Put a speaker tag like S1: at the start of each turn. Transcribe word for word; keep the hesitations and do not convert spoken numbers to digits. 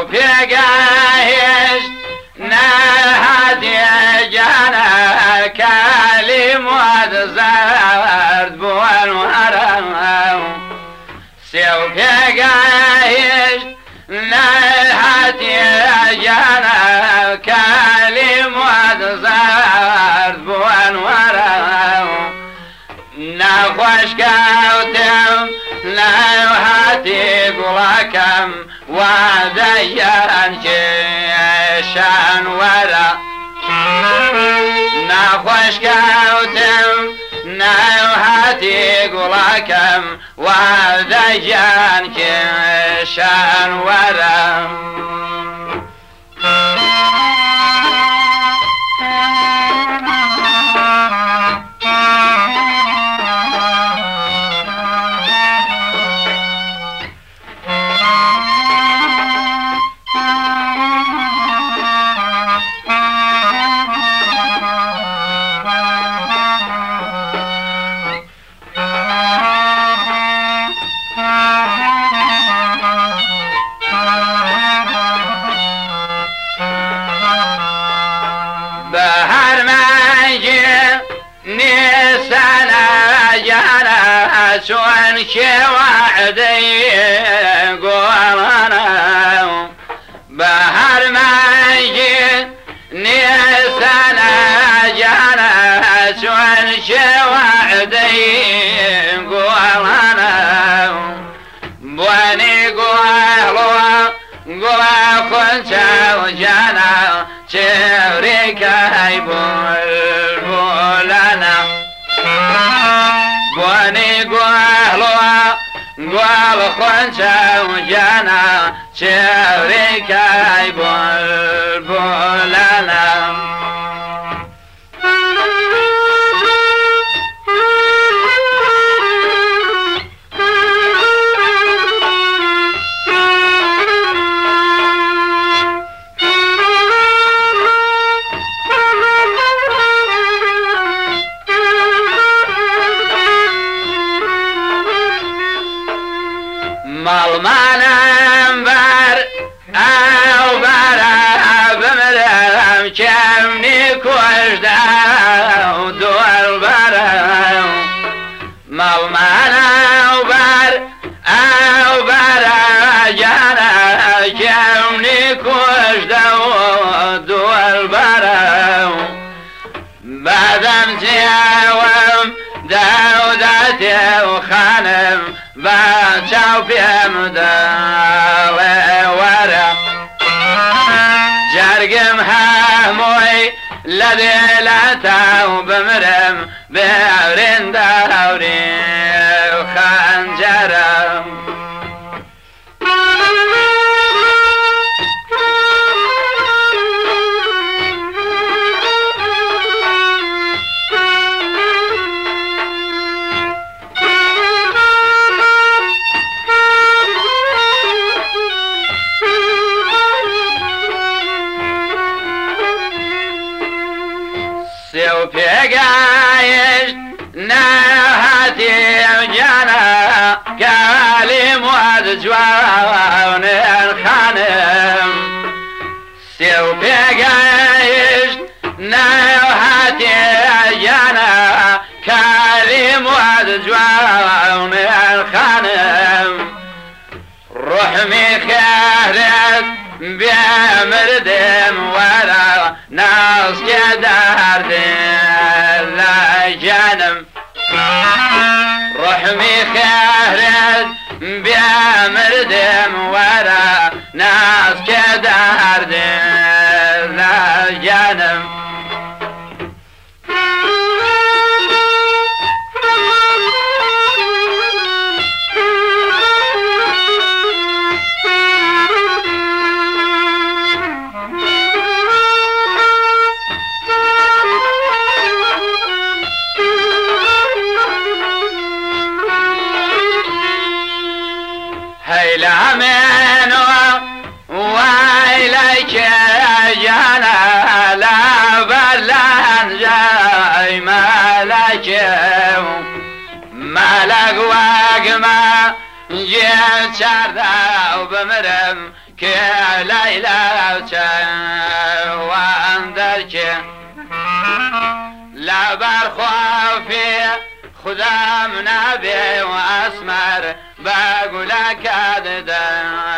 S1: پیگاهش نهادی جانا کلمات زرد بوان ورم سیو پیگاهش نهادی جانا کلمات زرد بوان ورم نخوش کوتم نهادی گلکم ودیان کشان ورا نخوش کوتم نهادی گلکم ودیان کشان ورا بهر منجی نیستن جانا چون که وعدی گوانم بهر منجی نیستن جانا چون که وعدی گوانم بوانی گوهلو گوه خونچو جانا چهره که بول بولنا بوانی گوهلو گوه خونچو جانا چهره که بول بولنا مال منم بر او برا بمرم کمنی کشدم دور برم مال منم بر او برا جانا کمنی کشدم دور برم بعدم زیوم دودت و خانم بچاو پیم دل ورم جرگم هموی لدلتاو بمرم بورین داوری خنجرم سیو پیگاهش نهادی جانا کلمات جوان خانم سیو پیگاهش نهادی جانا کلمات جوان خانم روحمی خیرت بیامردم ورا ناس که درد لجانم روحمی خیرت بیامردم ورا ناس که درد لجانم هيلا منو ويلك جانا لا بلان جاي مالك مالك واقما جيت شاردا وبمرم که لیلا چه و اندر که لبر خوافی خدا منابع و اسمر بگولا کدده